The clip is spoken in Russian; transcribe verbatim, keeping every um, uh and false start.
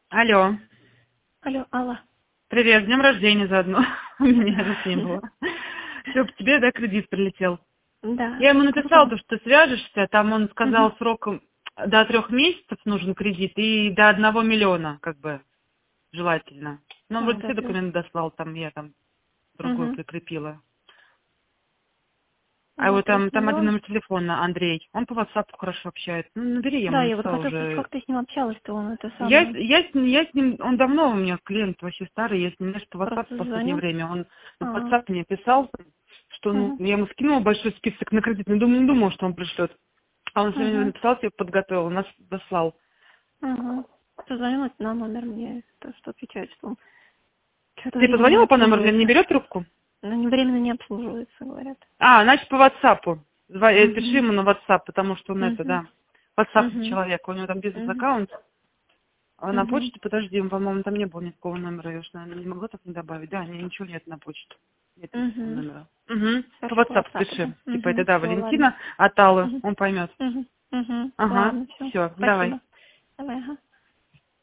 Алло. Алло, Алла. Привет, с днем рождения заодно. У меня же с ним было. Все, к тебе, да, кредит прилетел. Да. Я ему написала, Круто. то, что ты свяжешься, там он Угу. сказал сроком до трех месяцев нужен кредит и до одного миллиона, как бы, желательно. Но он А, вроде да, все да. документы дослал, там я там другую Угу. прикрепила. А До вот трех там, там один миллионов. номер телефона, Андрей. Он по WhatsApp хорошо общается. Ну, набери, я ему Да, я вот написала хотела спросить, уже. как ты с ним общалась-то, он это Я, самое. я, с ним, я с ним, он давно у меня клиент вообще старый, я с ним, знаешь, по WhatsApp Просто в последнее звонил? время. Он на А, WhatsApp мне писал, что, ну, угу. я ему скинула большой список на кредит, не думал, не думал, что он пришлет. А он сегодня Угу. написал, тебе подготовил, нас дослал. Угу. Позвонила на номер мне, то, что отвечает, что он что-то Ты временно не позвонила по номеру, или не обслуживается. берет трубку? Но не временно не обслуживается, говорят. А, значит, по WhatsApp. Зва- э, Пиши Угу. ему на WhatsApp, потому что он это, Угу. да, WhatsApp Угу. человек, у него там Угу. бизнес-аккаунт. А на Угу. почте, подожди, по-моему, там не было никакого номера, я уж, наверное, не могла так не добавить. Да, не, ничего нет на почту. Нет никакого Угу. номера. Угу. По Хорошо, по WhatsApp WhatsApp, пиши. да. Типа это Угу. да, Все, ладно. Валентина от Аллы, Угу. он поймет. Угу. Угу. Ага, Ладно, все. все, давай. Спасибо. Давай, ага.